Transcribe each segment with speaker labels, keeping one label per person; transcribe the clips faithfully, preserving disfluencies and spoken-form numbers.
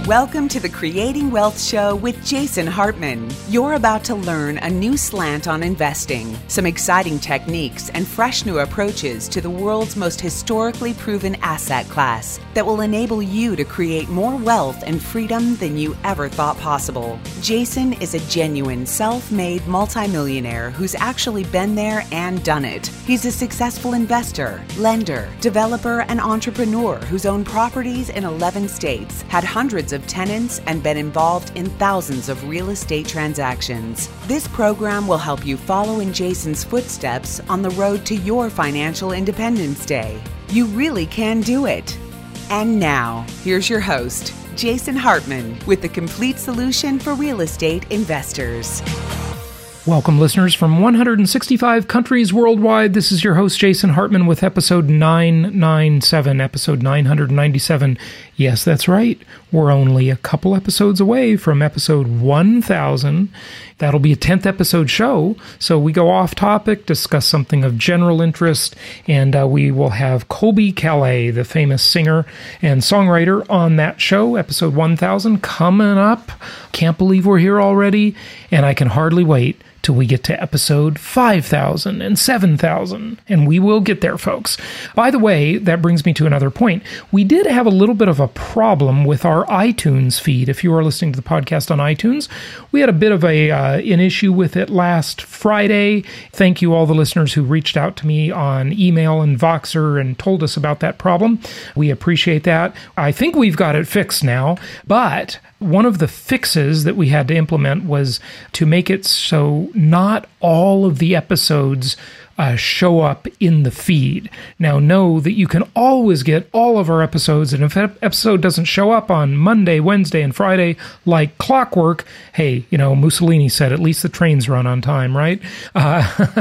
Speaker 1: Welcome to the Creating Wealth Show with Jason Hartman. You're about to learn a new slant on investing, some exciting techniques, and fresh new approaches to the world's most historically proven asset class that will enable you to create more wealth and freedom than you ever thought possible. Jason is a genuine self-made multimillionaire who's actually been there and done it. He's a successful investor, lender, developer, and entrepreneur who's owned properties in eleven states, had hundreds of tenants, and been involved in thousands of real estate transactions. This program will help you follow in Jason's footsteps on the road to your financial independence day. You really can do it. And now, here's your host, Jason Hartman, with the complete solution for real estate investors.
Speaker 2: Welcome, listeners from one hundred sixty-five countries worldwide. This is your host, Jason Hartman, with episode nine ninety-seven, episode nine ninety-seven. Yes, that's right. We're only a couple episodes away from episode one thousand. That'll be a tenth episode show, so we go off topic, discuss something of general interest, and uh, we will have Colbie Caillat, the famous singer and songwriter, on that show, episode one thousand, coming up. Can't believe we're here already, and I can hardly wait till we get to episode five thousand and seven thousand, and we will get there, folks. By the way, that brings me to another point. We did have a little bit of a problem with our iTunes feed. If you are listening to the podcast on iTunes, we had a bit of a uh, an issue with it last Friday. Thank you all the listeners who reached out to me on email and Voxer and told us about that problem. We appreciate that. I think we've got it fixed now, but one of the fixes that we had to implement was to make it so not all of the episodes uh, show up in the feed. Now, know that you can always get all of our episodes, and if an episode doesn't show up on Monday, Wednesday, and Friday like clockwork, hey, you know, Mussolini said at least the trains run on time, right? Uh,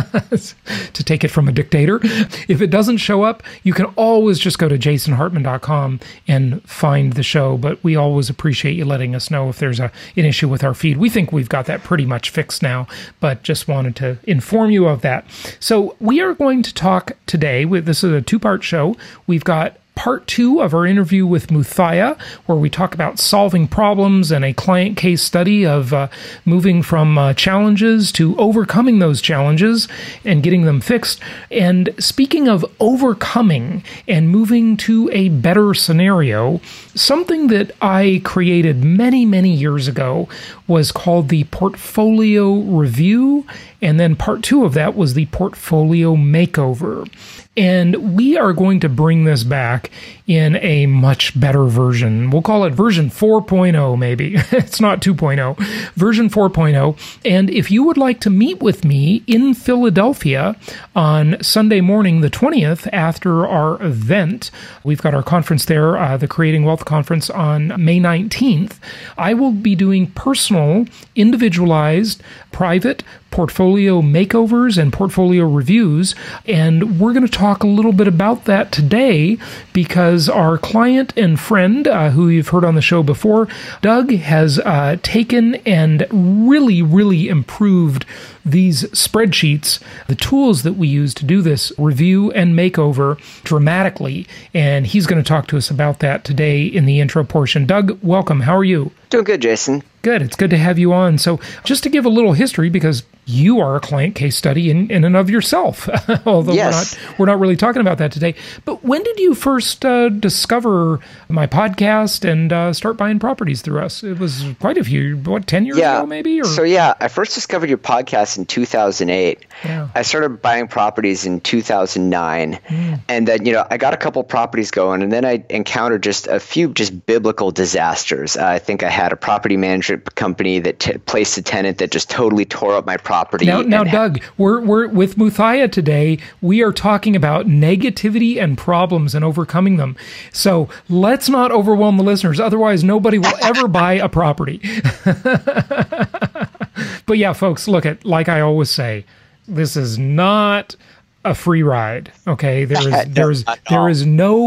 Speaker 2: to take it from a dictator. If it doesn't show up, you can always just go to jason hartman dot com and find the show, but we always appreciate you letting us know if there's a, an issue with our feed. We think we've got that pretty much fixed now, but just wanted to inform you of that. So we are going to talk today, with this is a two-part show. We've got part two of our interview with Muthiah, where we talk about solving problems and a client case study of uh, moving from uh, challenges to overcoming those challenges and getting them fixed. And speaking of overcoming and moving to a better scenario, something that I created many, many years ago was called the Portfolio Review, and then part two of that was the Portfolio Makeover. And we are going to bring this back in a much better version. We'll call it version four point oh, maybe. It's not two point oh. Version four point oh. And if you would like to meet with me in Philadelphia on Sunday morning, the twentieth, after our event, we've got our conference there, uh, the Creating Wealth Conference on May nineteenth, I will be doing personal, individualized, private portfolio makeovers and portfolio reviews, and we're going to talk a little bit about that today because our client and friend, uh, who you've heard on the show before, Doug, has uh, taken and really, really improved these spreadsheets, the tools that we use to do this review and makeover dramatically, and he's going to talk to us about that today in the intro portion. Doug, welcome. How are you?
Speaker 3: Doing good, Jason.
Speaker 2: Good. It's good to have you on. So just to give a little history, because you are a client case study in, in and of yourself, although
Speaker 3: yes.
Speaker 2: we're not we're not really talking about that today. But when did you first uh, discover my podcast and uh, start buying properties through us? It was quite a few, what, ten years
Speaker 3: yeah.
Speaker 2: ago maybe? Or?
Speaker 3: So yeah, I first discovered your podcast in two thousand eight.
Speaker 2: Yeah.
Speaker 3: I started buying properties in two thousand nine. Mm. And then, you know, I got a couple properties going, and then I encountered just a few just biblical disasters. Uh, I think I had a property management company that t- placed a tenant that just totally tore up my property.
Speaker 2: Now, now Doug, we're we're with Muthiah today. We are talking about negativity and problems and overcoming them. So let's not overwhelm the listeners. Otherwise, nobody will ever buy a property. But yeah, folks, look at, like I always say, this is not a free ride. Okay, there is there is there is no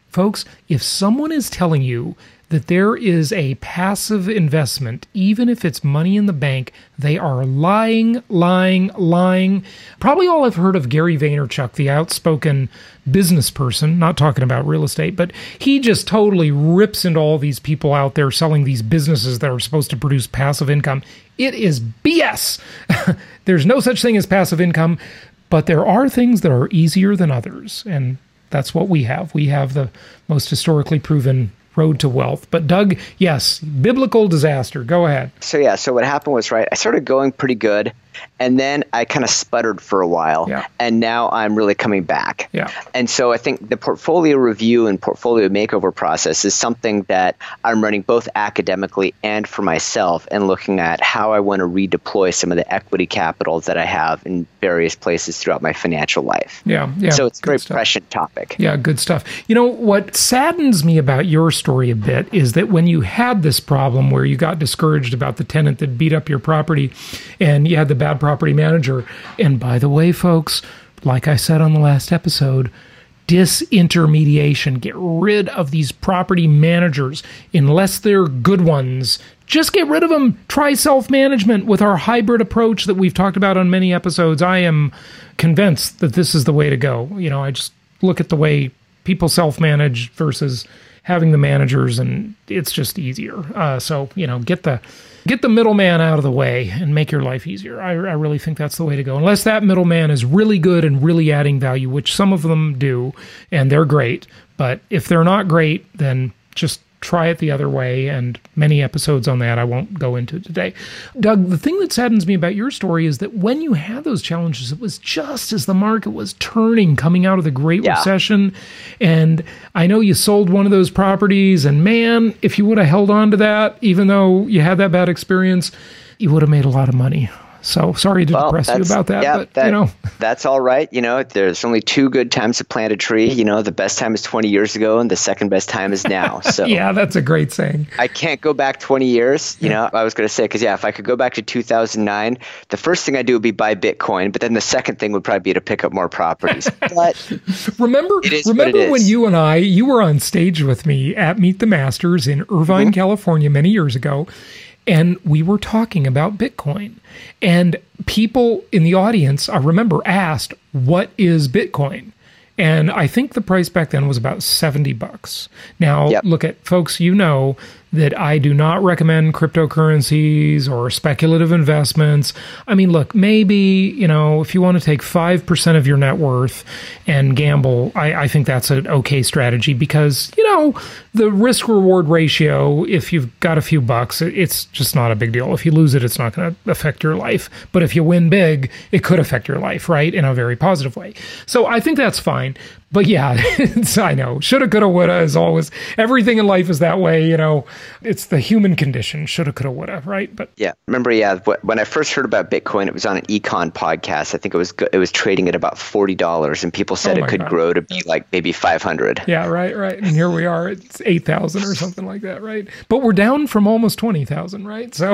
Speaker 2: Folks, if someone is telling you that there is a passive investment, even if it's money in the bank, they are lying, lying, lying. Probably all I've heard of Gary Vaynerchuk, the outspoken business person, not talking about real estate, but he just totally rips into all these people out there selling these businesses that are supposed to produce passive income. It is B S. There's no such thing as passive income, but there are things that are easier than others, and that's what we have. We have the most historically proven road to wealth. But Doug, yes, biblical disaster. Go ahead.
Speaker 3: So yeah, so what happened was, right, I started going pretty good, and then I kind of sputtered for a while,
Speaker 2: yeah.
Speaker 3: and now I'm really coming back.
Speaker 2: Yeah.
Speaker 3: And so I think the portfolio review and portfolio makeover process is something that I'm running both academically and for myself, and looking at how I want to redeploy some of the equity capital that I have in various places throughout my financial life.
Speaker 2: Yeah, yeah.
Speaker 3: So it's a very
Speaker 2: stuff.
Speaker 3: prescient topic.
Speaker 2: Yeah, good stuff. You know, what saddens me about your story a bit is that when you had this problem where you got discouraged about the tenant that beat up your property and you had the bad property manager, and by the way, folks, like I said on the last episode, disintermediation. Get rid of these property managers unless they're good ones. Just get rid of them. Try self-management with our hybrid approach that we've talked about on many episodes. I am convinced that this is the way to go. You know, I just look at the way people self-manage versus having the managers, and it's just easier. Uh, so, you know, get the get the middleman out of the way and make your life easier. I, I really think that's the way to go. Unless that middleman is really good and really adding value, which some of them do, and they're great. But if they're not great, then just try it the other way, and many episodes on that I won't go into today. Doug, the thing that saddens me about your story is that when you had those challenges, it was just as the market was turning, coming out of the Great
Speaker 3: yeah.
Speaker 2: Recession. And I know you sold one of those properties, and man, if you would have held on to that, even though you had that bad experience, you would have made a lot of money. So sorry to
Speaker 3: well,
Speaker 2: depress you about that,
Speaker 3: yeah,
Speaker 2: but
Speaker 3: that,
Speaker 2: you know.
Speaker 3: That's all right. You know, there's only two good times to plant a tree. You know, the best time is twenty years ago, and the second best time is now. So
Speaker 2: yeah, that's a great saying.
Speaker 3: I can't go back twenty years. You yeah. know, I was going to say, because yeah, if I could go back to two thousand nine, the first thing I'd do would be buy Bitcoin, but then the second thing would probably be to pick up more properties. But
Speaker 2: remember, remember when you and I, you were on stage with me at Meet the Masters in Irvine, mm-hmm. California, many years ago. And we were talking about Bitcoin. And people in the audience, I remember, asked, what is Bitcoin? And I think the price back then was about seventy bucks. Now, yep. look at folks, you know that I do not recommend cryptocurrencies or speculative investments. I mean, look, maybe, you know, if you want to take five percent of your net worth and gamble, I, I think that's an okay strategy because, you know, the risk reward ratio, if you've got a few bucks, it's just not a big deal. If you lose it, it's not going to affect your life. But if you win big, it could affect your life, right? In a very positive way. So I think that's fine. But yeah, it's, I know, shoulda, coulda, woulda is always, everything in life is that way, you know, it's the human condition, shoulda, coulda, woulda, right? But
Speaker 3: yeah, remember, yeah, when I first heard about Bitcoin, it was on an econ podcast. I think it was it was trading at about forty dollars, and people said
Speaker 2: oh
Speaker 3: it could
Speaker 2: God.
Speaker 3: grow to be like maybe five hundred.
Speaker 2: Yeah, right, right. And here we are, it's eight thousand or something like that, right? But we're down from almost twenty thousand, right? So,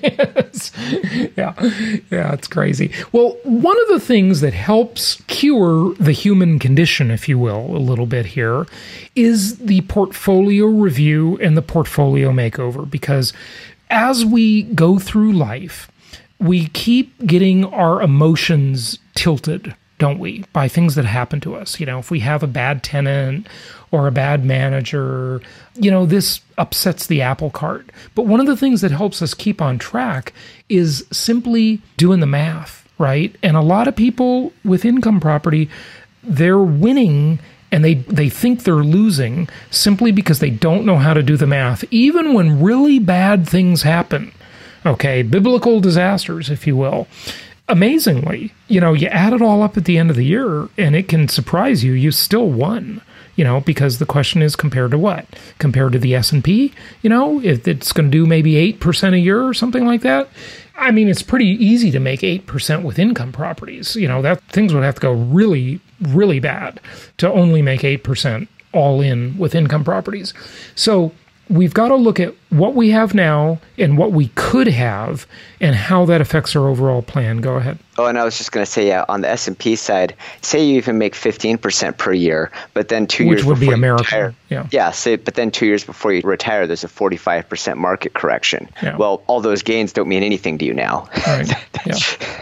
Speaker 2: yeah, yeah, it's crazy. Well, one of the things that helps cure the human condition, if you will, a little bit here, is the portfolio review and the portfolio makeover. Because as we go through life, we keep getting our emotions tilted, don't we, by things that happen to us. You know, if we have a bad tenant or a bad manager, you know, this upsets the apple cart. But one of the things that helps us keep on track is simply doing the math, right? And a lot of people with income property, they're winning and they, they think they're losing simply because they don't know how to do the math, even when really bad things happen. Okay, biblical disasters, if you will. Amazingly, you know, you add it all up at the end of the year and it can surprise you. You still won, you know, because the question is compared to what? Compared to the S and P, you know, if it's going to do maybe eight percent a year or something like that. I mean, it's pretty easy to make eight percent with income properties. You know, that things would have to go really, really bad to only make eight percent all in with income properties. So we've got to look at what we have now and what we could have and how that affects our overall plan. Go ahead.
Speaker 3: Oh, and I was just going to say, yeah, on the S and P side, say you even make fifteen percent per year, but then two
Speaker 2: Which
Speaker 3: years
Speaker 2: would
Speaker 3: before
Speaker 2: be a miracle.
Speaker 3: you retire,
Speaker 2: yeah,
Speaker 3: yeah, say, but then two years before you retire, there's a forty-five percent market correction. Yeah. Well, all those gains don't mean anything to you now.
Speaker 2: Right. Yeah.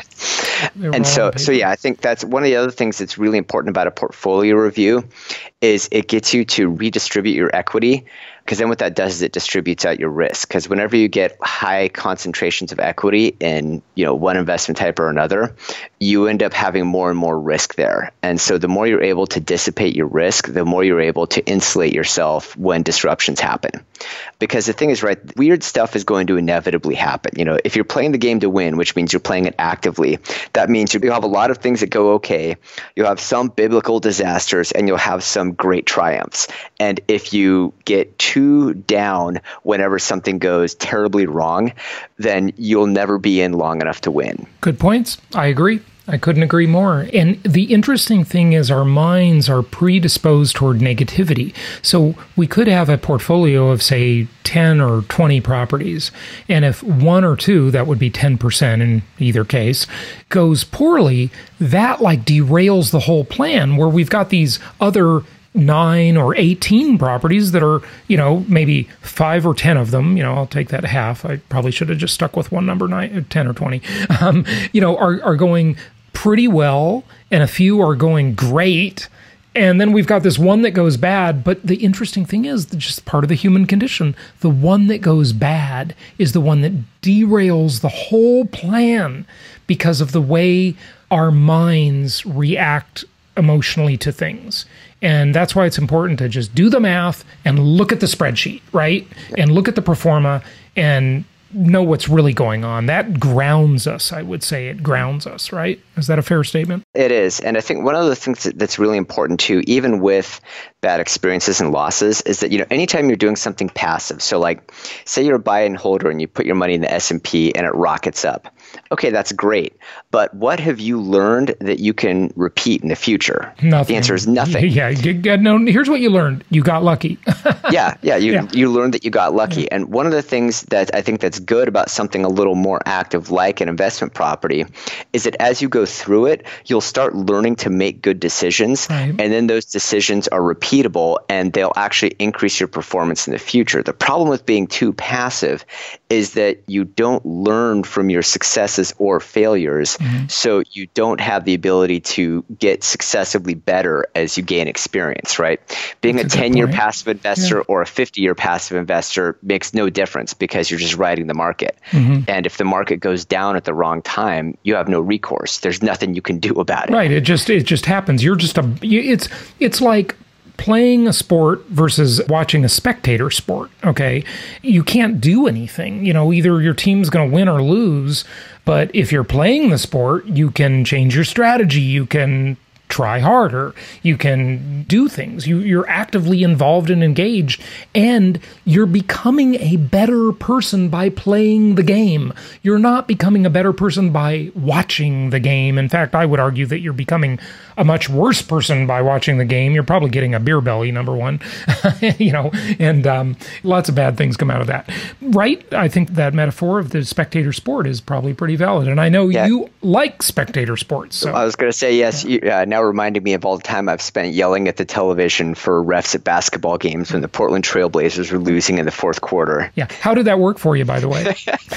Speaker 3: And so, so yeah, I think that's one of the other things that's really important about a portfolio review is it gets you to redistribute your equity, because then what that does is it distributes out your risk. Because whenever you get high concentrations of equity in, you know, one investment type or another, you end up having more and more risk there. And so the more you're able to dissipate your risk, the more you're able to insulate yourself when disruptions happen. Because the thing is, right, weird stuff is going to inevitably happen. You know, if you're playing the game to win, which means you're playing it actively, that means you'll have a lot of things that go okay. You'll have some biblical disasters and you'll have some great triumphs. And if you get too down whenever something goes terribly wrong, then you'll never be in long enough to win.
Speaker 2: Good points. I agree. I couldn't agree more. And the interesting thing is our minds are predisposed toward negativity. So we could have a portfolio of, say, ten or twenty properties. And if one or two, that would be ten percent in either case, goes poorly, that like derails the whole plan, where we've got these other nine or eighteen properties that are, you know, maybe five or ten of them, you know, I'll take that half. I probably should have just stuck with one number, nine, ten or twenty, um, you know, are, are going pretty well, and a few are going great. And then we've got this one that goes bad. But the interesting thing is, just part of the human condition, the one that goes bad is the one that derails the whole plan because of the way our minds react emotionally to things. And that's why it's important to just do the math and look at the spreadsheet, right? And look at the pro forma and know what's really going on. That grounds us, I would say. It grounds us, right? Is that a fair statement?
Speaker 3: It is. And I think one of the things that's really important too, even with bad experiences and losses, is that, you know, anytime you're doing something passive, so like say you're a buy and holder and you put your money in the S and P and it rockets up. Okay, that's great. But what have you learned that you can repeat in the future?
Speaker 2: Nothing.
Speaker 3: The answer is nothing.
Speaker 2: Yeah. No, here's what you learned. You got lucky.
Speaker 3: yeah. Yeah. You,
Speaker 2: yeah.
Speaker 3: you learned that you got lucky.
Speaker 2: Yeah.
Speaker 3: And one of the things that I think that's good about something a little more active like an investment property is that as you go through it, you'll start learning to make good decisions.
Speaker 2: Right.
Speaker 3: And then those decisions are repeatable and they'll actually increase your performance in the future. The problem with being too passive is that you don't learn from your successes or failures. Mm-hmm. So you don't have the ability to get successively better as you gain experience, right? Being That's a ten-year passive investor yeah. or a fifty-year passive investor makes no difference because you're just riding the market. Mm-hmm. And if the market goes down at the wrong time, you have no recourse. There's nothing you can do about it.
Speaker 2: Right. It just it just happens. You're just a it's it's like playing a sport versus watching a spectator sport, okay? You can't do anything. You know, either your team's going to win or lose, but if you're playing the sport, you can change your strategy. You can try harder. You can do things. You, you're actively involved and engaged, and you're becoming a better person by playing the game. You're not becoming a better person by watching the game. In fact, I would argue that you're becoming a much worse person by watching the game. You're probably getting a beer belly, number one, you know, and um, lots of bad things come out of that, right? I think that metaphor of the spectator sport is probably pretty valid. And I know yeah. you like spectator sports. So
Speaker 3: I was going to say, yes, yeah. you, uh, now reminding me of all the time I've spent yelling at the television for refs at basketball games when the Portland Trailblazers were losing in the fourth quarter.
Speaker 2: Yeah. How did that work for you, by the way?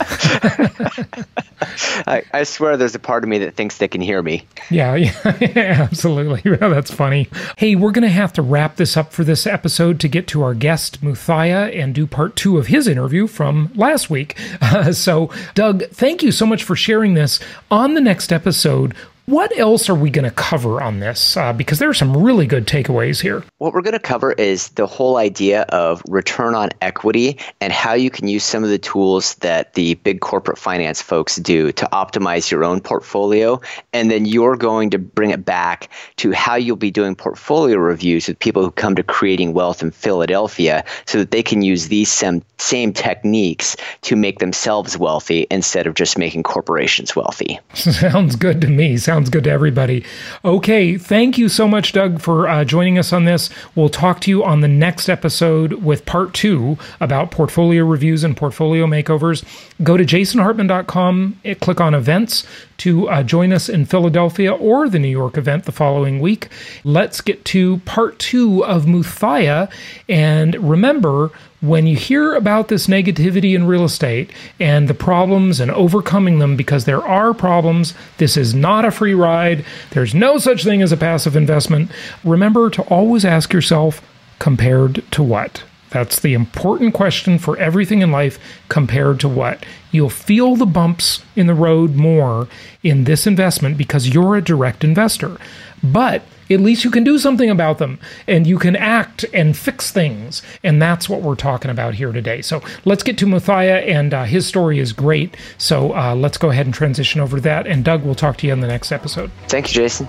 Speaker 3: I, I swear there's a part of me that thinks they can hear me.
Speaker 2: Yeah, yeah, absolutely. That's funny. Hey, we're going to have to wrap this up for this episode to get to our guest, Muthiah, and do part two of his interview from last week. Uh, so, Doug, thank you so much for sharing this. On the next episode, what else are we going to cover on this? Uh, because there are some really good takeaways here.
Speaker 3: What we're going to cover is the whole idea of return on equity and how you can use some of the tools that the big corporate finance folks do to optimize your own portfolio. And then you're going to bring it back to how you'll be doing portfolio reviews with people who come to Creating Wealth in Philadelphia so that they can use these same, same techniques to make themselves wealthy instead of just making corporations wealthy.
Speaker 2: Sounds good to me. Sounds sounds good to everybody. Okay, thank you so much, Doug, for uh, joining us on this. We'll talk to you on the next episode with part two about portfolio reviews and portfolio makeovers. Go to jason hartman dot com, click on events to uh, join us in Philadelphia or the New York event the following week. Let's get to part two of Muthiah. And remember, when you hear about this negativity in real estate and the problems and overcoming them, because there are problems, this is not a free ride. There's no such thing as a passive investment. Remember to always ask yourself, compared to what? That's the important question for everything in life. Compared to what? You'll feel the bumps in the road more in this investment because you're a direct investor. But at least you can do something about them and you can act and fix things. And that's what we're talking about here today. So let's get to Muthiah, and uh, his story is great. So uh, let's go ahead and transition over to that. And Doug, we'll talk to you in the next episode.
Speaker 3: Thank you, Jason.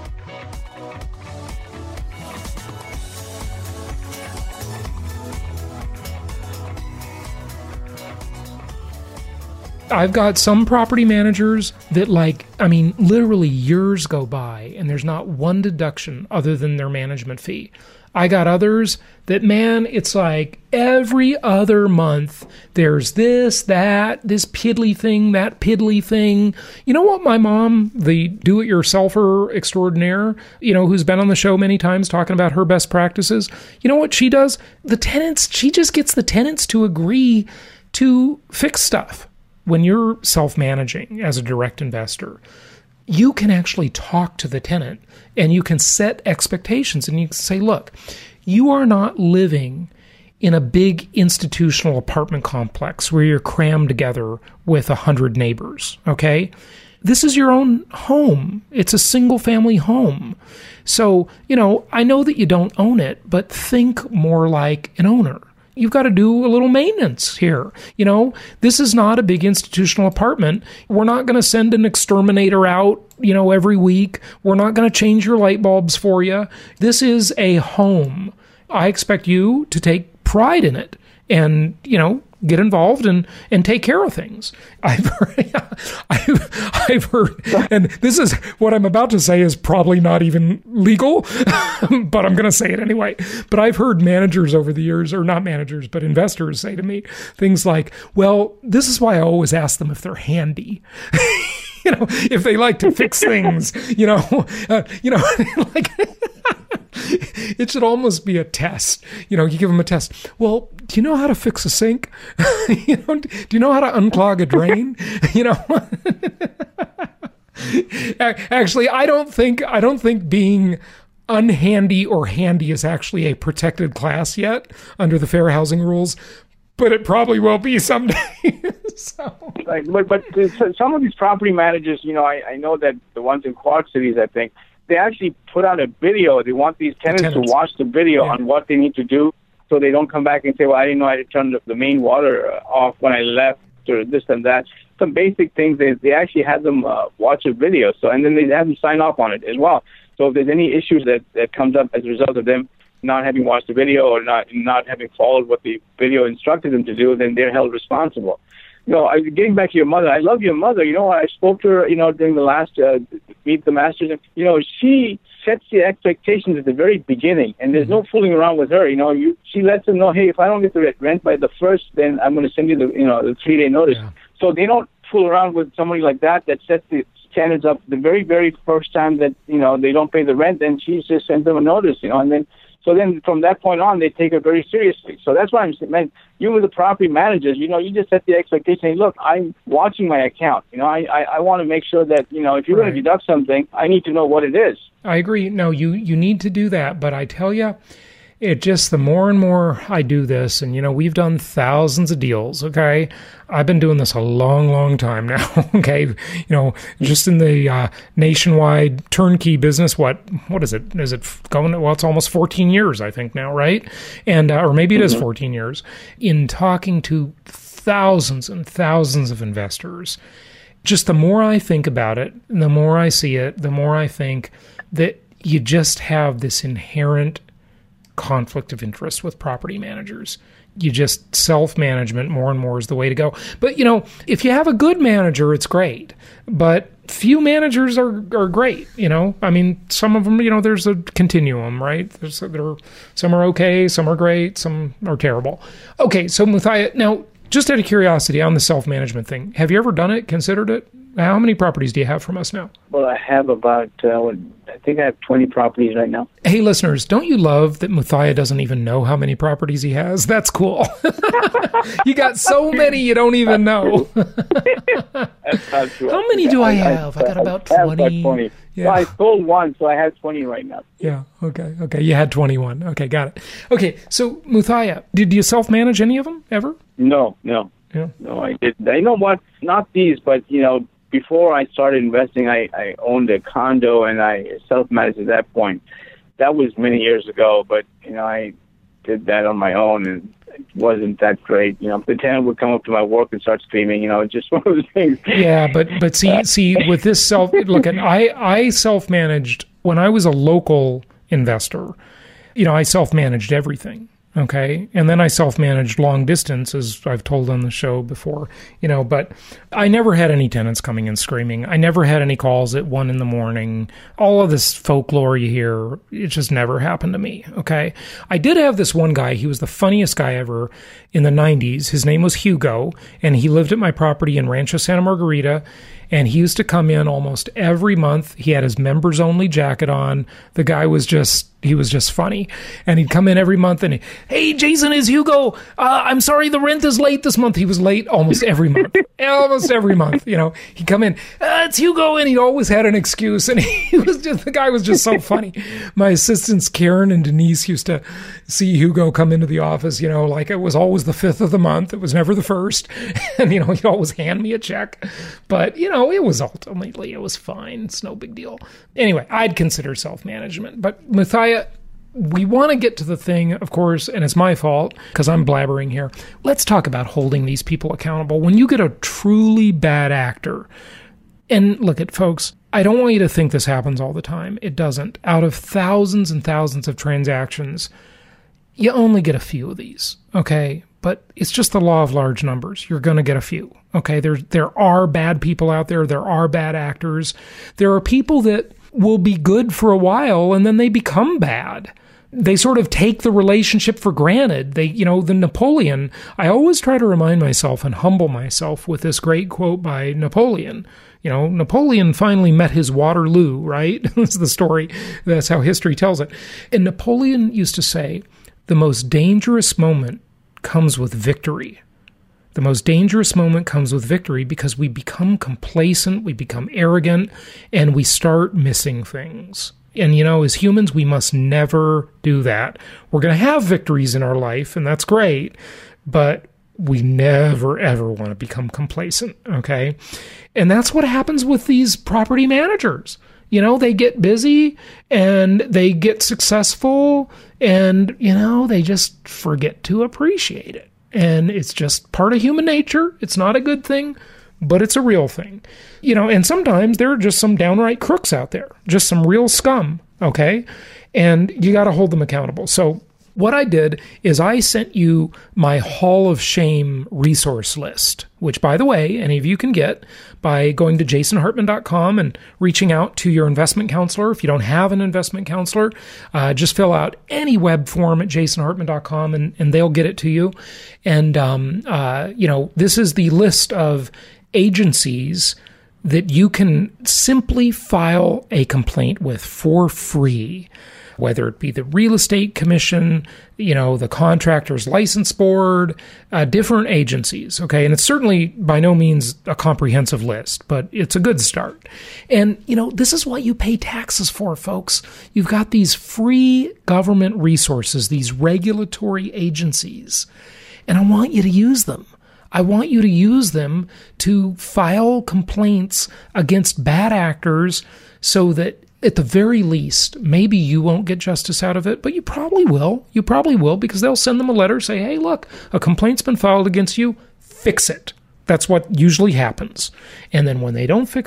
Speaker 2: I've got some property managers that, like, I mean, literally years go by and there's not one deduction other than their management fee. I got others that, man, it's like every other month there's this, that, this piddly thing, that piddly thing. You know what my mom, the do-it-yourselfer extraordinaire, you know, who's been on the show many times talking about her best practices, you know what she does? The tenants, she just gets the tenants to agree to fix stuff. When you're self-managing as a direct investor, you can actually talk to the tenant and you can set expectations and you can say, look, you are not living in a big institutional apartment complex where you're crammed together with a hundred neighbors, okay? This is your own home. It's a single family home. So, you know, I know that you don't own it, but think more like an owner. You've got to do a little maintenance here. You know, this is not a big institutional apartment. We're not going to send an exterminator out, you know, every week. We're not going to change your light bulbs for you. This is a home. I expect you to take pride in it and, you know, get involved and, and take care of things. I've heard, I've, I've heard, and this is what I'm about to say is probably not even legal, but I'm going to say it anyway. But I've heard managers over the years, or not managers, but investors say to me things like, well, this is why I always ask them if they're handy. You know, if they like to fix things, you know, uh, you know, like it should almost be a test. You know, you give them a test. Well, do you know how to fix a sink? You know, do you know how to unclog a drain? You know, actually, I don't think I don't think being unhandy or handy is actually a protected class yet under the fair housing rules. But it probably will be someday. So.
Speaker 4: Like, but but some of these property managers, you know, I, I know that the ones in Quad Cities, I think, they actually put out a video. They want these tenants, the tenants. to watch the video yeah. on what they need to do, so they don't come back and say, well, I didn't know I had to turn the, the main water off when I left, or this and that. Some basic things, they they actually had them uh, watch a video, so and then they have them sign off on it as well. So if there's any issues that, that comes up as a result of them not having watched the video or not not having followed what the video instructed them to do, then they're held responsible. You know, getting back to your mother, I love your mother. You know, I spoke to her, you know, during the last uh, Meet the Masters. And, you know, she sets the expectations at the very beginning, and there's no fooling around with her. You know, you she lets them know, hey, if I don't get the rent by the first, then I'm going to send you the, you know, the three-day notice. Yeah. So they don't fool around with somebody like that that sets the standards up the very, very first time that, you know, they don't pay the rent, then she just sends them a notice, you know, and then So then from that point on, they take it very seriously. So that's why I'm saying, man, you with the property managers, you know, you just set the expectation. Hey, look, I'm watching my account. You know, I, I, I want to make sure that, you know, if you're right. going to deduct something, I need to know what it is.
Speaker 2: I agree. No, you, you need to do that. But I tell you, it just, the more and more I do this, and, you know, we've done thousands of deals, okay? I've been doing this a long, long time now, okay? You know, just in the uh, nationwide turnkey business, what, what is it? Is it going, well, it's almost fourteen years, I think now, right? And, uh, or maybe it mm-hmm. is fourteen years. In talking to thousands and thousands of investors, just the more I think about it, the more I see it, the more I think that you just have this inherent conflict of interest with property managers. You just self-management more and more is the way to go. But, you know, if you have a good manager, it's great. But few managers are, are great, you know. I mean, some of them, you know, there's a continuum, right? There's there, some are okay, some are great, some are terrible. Okay, so Muthiah, now, just out of curiosity on the self-management thing, have you ever done it, considered it? How many properties do you have from us now?
Speaker 4: Well, I have about, uh, I think I have twenty properties right now.
Speaker 2: Hey, listeners, don't you love that Muthiah doesn't even know how many properties he has? That's cool. You got so many you don't even know.
Speaker 4: That's not true.
Speaker 2: How many do I have? I, I, I got about
Speaker 4: I have
Speaker 2: twenty.
Speaker 4: About twenty.
Speaker 2: Yeah.
Speaker 4: Well, I sold one, so I have twenty right now.
Speaker 2: Yeah, okay, okay. You had twenty-one. Okay, got it. Okay, so Muthiah, did you self-manage any of them ever?
Speaker 4: No, no.
Speaker 2: Yeah.
Speaker 4: No, I did. You know what? Not these, but, you know, before I started investing, I, I owned a condo and I self-managed at that point. That was many years ago, but, you know, I did that on my own and it wasn't that great. You know, the tenant would come up to my work and start screaming, you know, it's just one of those things.
Speaker 2: Yeah, but but see, see with this self, look, at I, I self-managed when I was a local investor. You know, I self-managed everything. Okay. And then I self-managed long distance, as I've told on the show before, you know, but I never had any tenants coming and screaming. I never had any calls at one in the morning. All of this folklore you hear, it just never happened to me. Okay. I did have this one guy. He was the funniest guy ever in the nineties. His name was Hugo, and he lived at my property in Rancho Santa Margarita. And he used to come in almost every month. He had his members only jacket on. The guy was just, he was just funny. And he'd come in every month and, he, hey, Jason, is Hugo. Uh, I'm sorry, the rent is late this month. He was late almost every month. almost every month, you know. He'd come in, uh, it's Hugo. And he always had an excuse. And he was just, the guy was just so funny. My assistants, Karen and Denise, used to see Hugo come into the office, you know, like it was always the fifth of the month. It was never the first. And, you know, he'd always hand me a check. But, you know, it was ultimately, it was fine. It's no big deal. Anyway, I'd consider self-management. But Muthiah, we want to get to the thing, of course, and it's my fault because I'm blabbering here. Let's talk about holding these people accountable. When you get a truly bad actor, and look at folks, I don't want you to think this happens all the time. It doesn't. Out of thousands and thousands of transactions, you only get a few of these, okay? But it's just the law of large numbers. You're going to get a few, okay? There, there are bad people out there. There are bad actors. There are people that will be good for a while and then they become bad. They sort of take the relationship for granted. They, you know, the Napoleon, I always try to remind myself and humble myself with this great quote by Napoleon. You know, Napoleon finally met his Waterloo, right? That's the story. That's how history tells it. And Napoleon used to say, the most dangerous moment comes with victory. The most dangerous moment comes with victory because we become complacent, we become arrogant, and we start missing things. And, you know, as humans, we must never do that. We're going to have victories in our life, and that's great, but we never, ever want to become complacent, okay? And that's what happens with these property managers. You know, they get busy and they get successful and, you know, they just forget to appreciate it. And it's just part of human nature. It's not a good thing, but it's a real thing. You know, and sometimes there are just some downright crooks out there, just some real scum, okay? And you got to hold them accountable. So what I did is I sent you my Hall of Shame resource list, which, by the way, any of you can get by going to jason hartman dot com and reaching out to your investment counselor. If you don't have an investment counselor, uh, just fill out any web form at jason hartman dot com and, and they'll get it to you. And, um, uh, you know, this is the list of agencies that you can simply file a complaint with for free, whether it be the real estate commission, you know, the contractor's license board, uh, different agencies, okay? And it's certainly by no means a comprehensive list, but it's a good start. And, you know, this is what you pay taxes for, folks. You've got these free government resources, these regulatory agencies, and I want you to use them. I want you to use them to file complaints against bad actors so that at the very least, maybe you won't get justice out of it, but you probably will. You probably will because they'll send them a letter, say, hey, look, a complaint's been filed against you, fix it. That's what usually happens. And then when they don't fix it,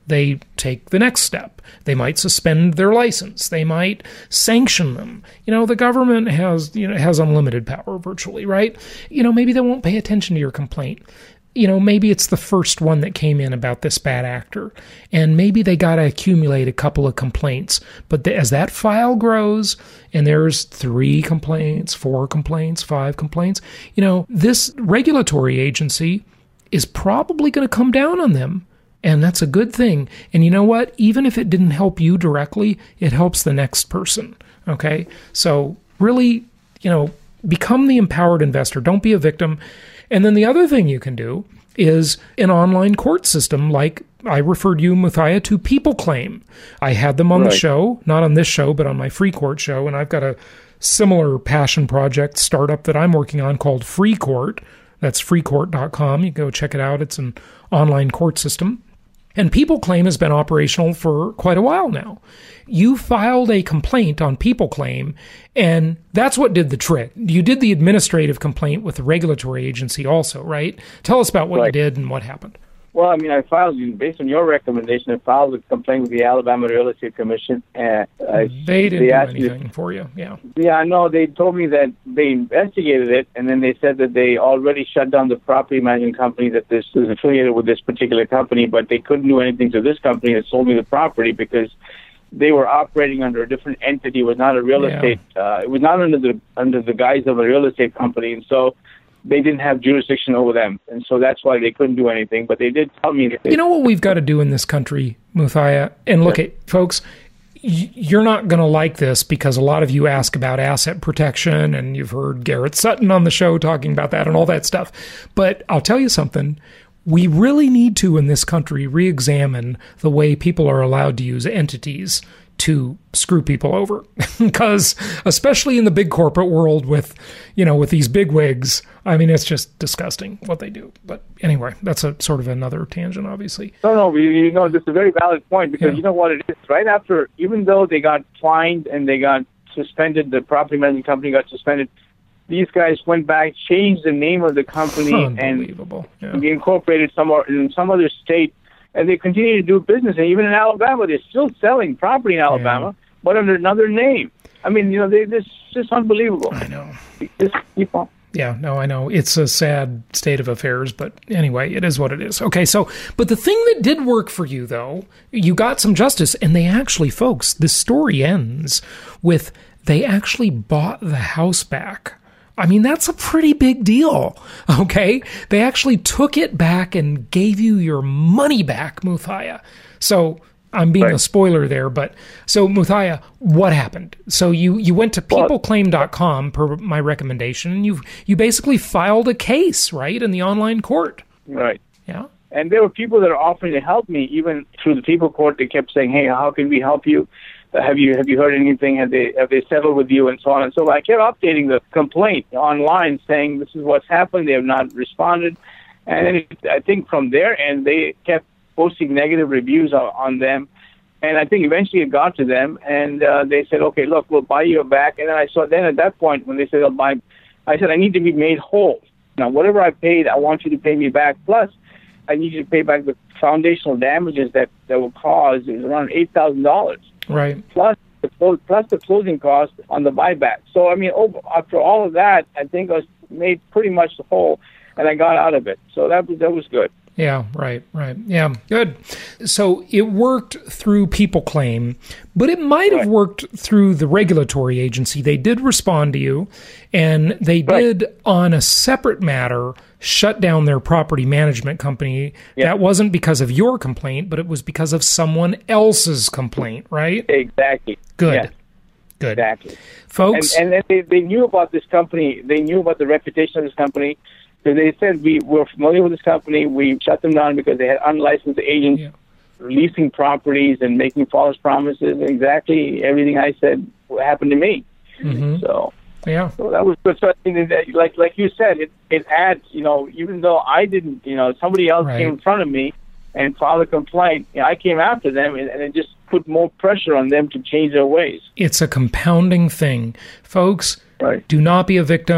Speaker 2: they take the next step. They might suspend their license. They might sanction them. You know, the government has, you know, has unlimited power virtually, right? You know, maybe they won't pay attention to your complaint. You know, maybe it's the first one that came in about this bad actor, and maybe they got to accumulate a couple of complaints. But the, as that file grows, and there's three complaints, four complaints, five complaints, you know, this regulatory agency is probably going to come down on them. And that's a good thing. And you know what? Even if it didn't help you directly, it helps the next person. Okay? So really, you know, become the empowered investor. Don't be a victim. And then the other thing you can do is an online court system like I referred you, Muthiah, to PeopleClaim. I had them on right. the show, not on this show, but on my Free Court show. And I've got a similar passion project startup that I'm working on called Free Court. That's free court dot com. You go check it out. It's an online court system. And PeopleClaim has been operational for quite a while now. You filed a complaint on PeopleClaim, and that's what did the trick. You did the administrative complaint with the regulatory agency also, right? Tell us about what right. you did and what happened.
Speaker 4: Well, I mean, I filed, based on your recommendation, I filed a complaint with the Alabama Real Estate Commission. And I,
Speaker 2: they didn't they do anything me, for you, yeah.
Speaker 4: Yeah, I know. They told me that they investigated it, and then they said that they already shut down the property management company that this is affiliated with this particular company, but they couldn't do anything to this company that sold me the property because they were operating under a different entity. It was not a real yeah. estate. Uh, it was not under the under the guise of a real estate company, and so they didn't have jurisdiction over them, and so that's why they couldn't do anything. But they did tell me that they...
Speaker 2: You know what we've got to do in this country, Muthiah? And look, yeah. at folks, you're not going to like this because a lot of you ask about asset protection, and you've heard Garrett Sutton on the show talking about that and all that stuff. But I'll tell you something. We really need to, in this country, re-examine the way people are allowed to use entities to screw people over. Because especially in the big corporate world with, you know, with these big wigs, I mean, it's just disgusting what they do. But anyway, that's a sort of another tangent, obviously.
Speaker 4: No, no, you know, this is a very valid point because yeah. you know what it is? Right after, even though they got fined and they got suspended, the property management company got suspended, these guys went back, changed the name of the company, and
Speaker 2: yeah.
Speaker 4: they incorporated somewhere in some other state, and they continue to do business. And even in Alabama, they're still selling property in Alabama, yeah. but under another name. I mean, you know, they, this is just unbelievable.
Speaker 2: I know.
Speaker 4: Just keep on.
Speaker 2: Yeah, no, I know. It's a sad state of affairs, but anyway, it is what it is. Okay, so, but the thing that did work for you, though, you got some justice, and they actually, folks, this story ends with they actually bought the house back. I mean, that's a pretty big deal, okay? They actually took it back and gave you your money back, Muthiah. So I'm being right. a spoiler there, but so Muthiah, what happened? So you, you went to people claim dot com per my recommendation, and you you basically filed a case, right, in the online court.
Speaker 4: Right.
Speaker 2: Yeah.
Speaker 4: And there were people that are offering to help me, even through the people court. They kept saying, "Hey, how can we help you? Have you have you heard anything? Have they have they settled with you?" And so on and so on. I kept updating the complaint online, saying this is what's happened. They have not responded, and then it, I think from their end they kept posting negative reviews on, on them, and I think eventually it got to them, and uh, they said, "Okay, look, we'll buy you back." And then I saw then at that point when they said, "I'll buy," I said, "I need to be made whole. Now, whatever I paid, I want you to pay me back. Plus, I need you to pay back the foundational damages that that were caused. It was around eight thousand dollars."
Speaker 2: Right.
Speaker 4: Plus the plus the closing cost on the buyback. So I mean, over, after all of that, I think I was made pretty much whole, and I got out of it. So that was that was good.
Speaker 2: Yeah. Right. Right. Yeah. Good. So it worked through PeopleClaim, but it might have right. worked through the regulatory agency. They did respond to you, and they did right. on a separate matter shut down their property management company. Yep. That wasn't because of your complaint, but it was because of someone else's complaint, right?
Speaker 4: Exactly.
Speaker 2: Good.
Speaker 4: Yes.
Speaker 2: Good.
Speaker 4: Exactly.
Speaker 2: Folks.
Speaker 4: And, and they, they knew about this company. They knew about the reputation of this company. So they said, we were familiar with this company. We shut them down because they had unlicensed agents yeah. leasing properties and making false promises. Exactly everything I said happened to me.
Speaker 2: Mm-hmm.
Speaker 4: So...
Speaker 2: Yeah.
Speaker 4: So that was good. So I think that, like like you said, it, it adds, you know, even though I didn't, you know, somebody else right. came in front of me and filed a complaint, you know, I came after them, and, and it just put more pressure on them to change their ways.
Speaker 2: It's a compounding thing. Folks,
Speaker 4: right.
Speaker 2: do not be a victim.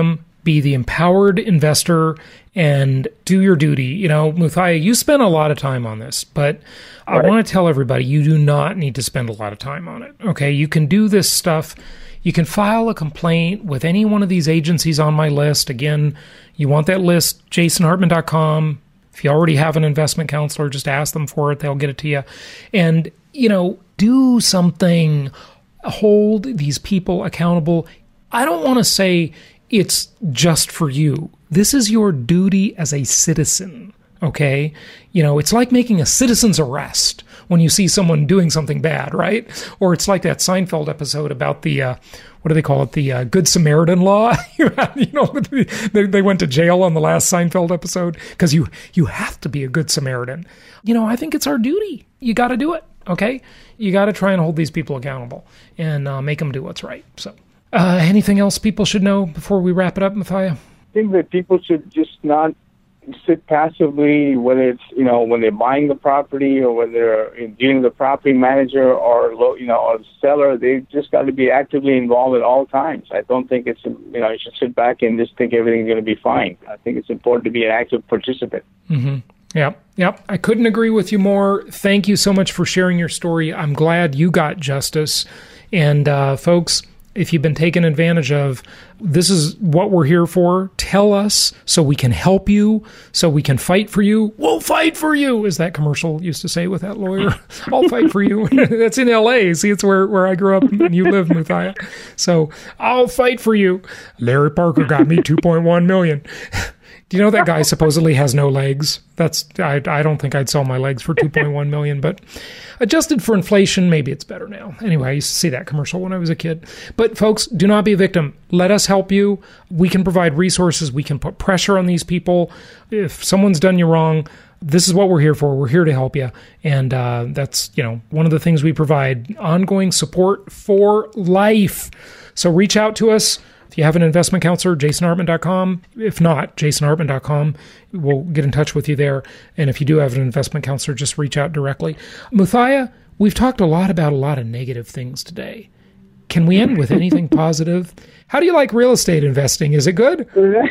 Speaker 2: be the empowered investor and do your duty. You know, Muthiah, you spent a lot of time on this, but right. I want to tell everybody you do not need to spend a lot of time on it. Okay, you can do this stuff. You can file a complaint with any one of these agencies on my list. Again, you want that list, jason hartman dot com. If you already have an investment counselor, just ask them for it. They'll get it to you. And, you know, do something. Hold these people accountable. I don't want to say it's just for you. This is your duty as a citizen, okay? You know, it's like making a citizen's arrest when you see someone doing something bad, right? Or it's like that Seinfeld episode about the, uh, what do they call it, the uh, Good Samaritan law? You know, they, they went to jail on the last Seinfeld episode because you, you have to be a good Samaritan. You know, I think it's our duty. You got to do it, okay? You got to try and hold these people accountable and uh, make them do what's right. So uh, anything else people should know before we wrap it up, Muthiah?
Speaker 4: I think that people should just not sit passively, whether it's, you know, when they're buying the property or when they're dealing with the property manager or, you know, or the seller. They've just got to be actively involved at all times. I don't think it's, you know, you should sit back and just think everything's going to be fine. I think it's important to be an active participant.
Speaker 2: Mm-hmm. Yep, yep. I couldn't agree with you more. Thank you so much for sharing your story. I'm glad you got justice. And uh, folks, if you've been taken advantage of, this is what we're here for. Tell us so we can help you, so we can fight for you. We'll fight for you, as that commercial used to say with that lawyer. I'll fight for you. That's in L A. See, it's where, where I grew up and you live, Muthiah. So I'll fight for you. Larry Parker got me two point one million dollars. Do you know that guy supposedly has no legs? That's I, I don't think I'd sell my legs for two point one million dollars, but adjusted for inflation, maybe it's better now. Anyway, I used to see that commercial when I was a kid. But folks, do not be a victim. Let us help you. We can provide resources. We can put pressure on these people. If someone's done you wrong, this is what we're here for. We're here to help you. And uh, that's, you know, one of the things we provide, ongoing support for life. So reach out to us. If you have an investment counselor, jason hartman dot com. If not, jason hartman dot com. We'll get in touch with you there. And if you do have an investment counselor, just reach out directly. Muthiah, we've talked a lot about a lot of negative things today. Can we end with anything positive? How do you like real estate investing? Is it good?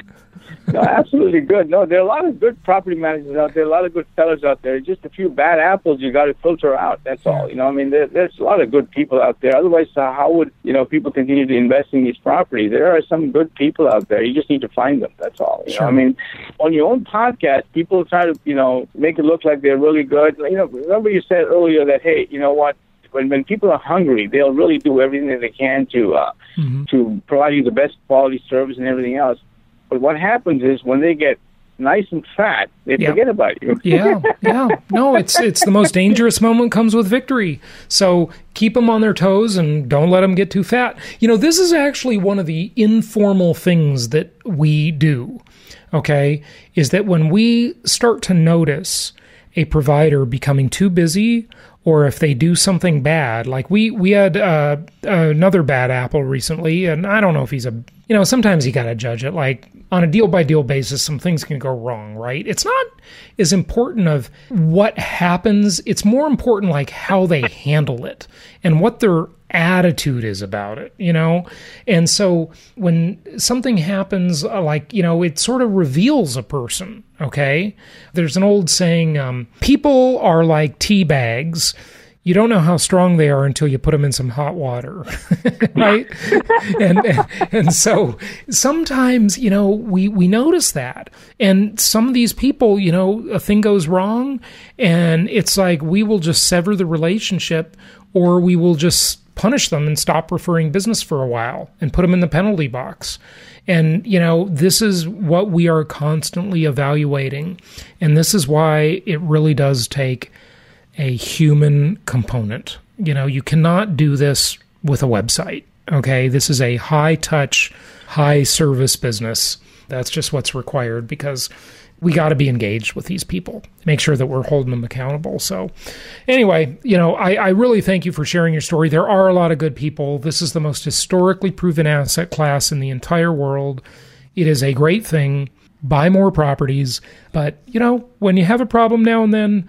Speaker 4: No, absolutely good. No, there are a lot of good property managers out there, a lot of good sellers out there. Just a few bad apples you got to filter out. That's all. You know, I mean, there, there's a lot of good people out there. Otherwise, uh, how would, you know, people continue to invest in these properties? There are some good people out there. You just need to find them. That's all. You
Speaker 2: sure.
Speaker 4: know, I mean, on your own podcast, people try to, you know, make it look like they're really good. You know, remember you said earlier that, hey, you know what? When, when people are hungry, they'll really do everything that they can to uh, mm-hmm. to provide you the best quality service and everything else. But what happens is when they get nice and fat, they
Speaker 2: yeah.
Speaker 4: forget about you.
Speaker 2: yeah, yeah. No, it's it's the most dangerous moment comes with victory. So keep them on their toes and don't let them get too fat. You know, this is actually one of the informal things that we do, okay, is that when we start to notice a provider becoming too busy, or if they do something bad, like we we had uh, another bad apple recently, and I don't know if he's a, you know, sometimes you got to judge it. Like on a deal-by-deal basis, some things can go wrong, right? It's not as important of what happens. It's more important like how they handle it and what their attitude is about it, you know? And so when something happens, uh, like, you know, it sort of reveals a person, okay? There's an old saying, um, people are like tea bags. You don't know how strong they are until you put them in some hot water, right? and, and and so sometimes, you know, we, we notice that. And some of these people, you know, a thing goes wrong, and it's like we will just sever the relationship, or we will just punish them and stop referring business for a while and put them in the penalty box. And, you know, this is what we are constantly evaluating. And this is why it really does take a human component. You know, you cannot do this with a website, okay? This is a high-touch, high-service business. That's just what's required because we got to be engaged with these people, make sure that we're holding them accountable. So anyway, you know, I, I really thank you for sharing your story. There are a lot of good people. This is the most historically proven asset class in the entire world. It is a great thing. Buy more properties. But, you know, when you have a problem now and then,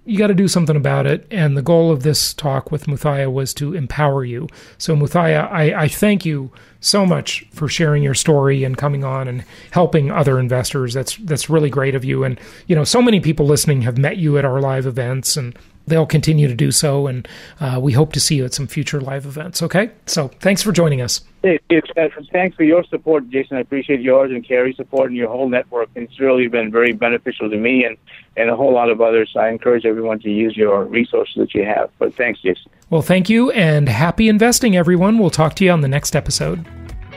Speaker 2: you got to do something about it. And the goal of this talk with Muthiah was to empower you. So Muthiah, I, I thank you so much for sharing your story and coming on and helping other investors. That's that's really great of you. And, you know, so many people listening have met you at our live events, and they'll continue to do so. And uh, we hope to see you at some future live events. Okay? So thanks for joining us.
Speaker 4: Hey, it's, uh, thanks for your support, Jason. I appreciate yours and Carrie's support and your whole network. It's really been very beneficial to me and, and a whole lot of others. I encourage everyone to use your resources that you have. But thanks, Jason.
Speaker 2: Well, thank you, and happy investing, everyone. We'll talk to you on the next episode.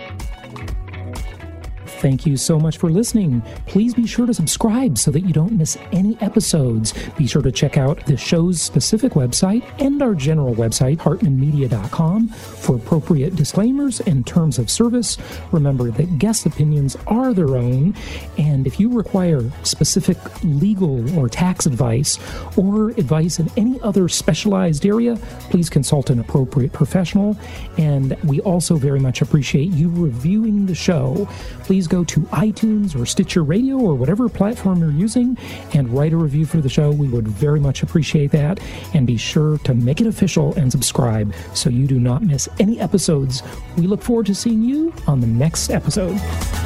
Speaker 2: Thank you so much for listening. Please be sure to subscribe so that you don't miss any episodes. Be sure to check out the show's specific website and our general website, hartman media dot com, for appropriate disclaimers and terms of service. Remember that guest opinions are their own, and if you require specific legal or tax advice or advice in any other specialized area, please consult an appropriate professional. And we also very much appreciate you reviewing the show. Please go to iTunes or Stitcher Radio or whatever platform you're using and write a review for the show. We would very much appreciate that. And be sure to make it official and subscribe so you do not miss any episodes. We look forward to seeing you on the next episode.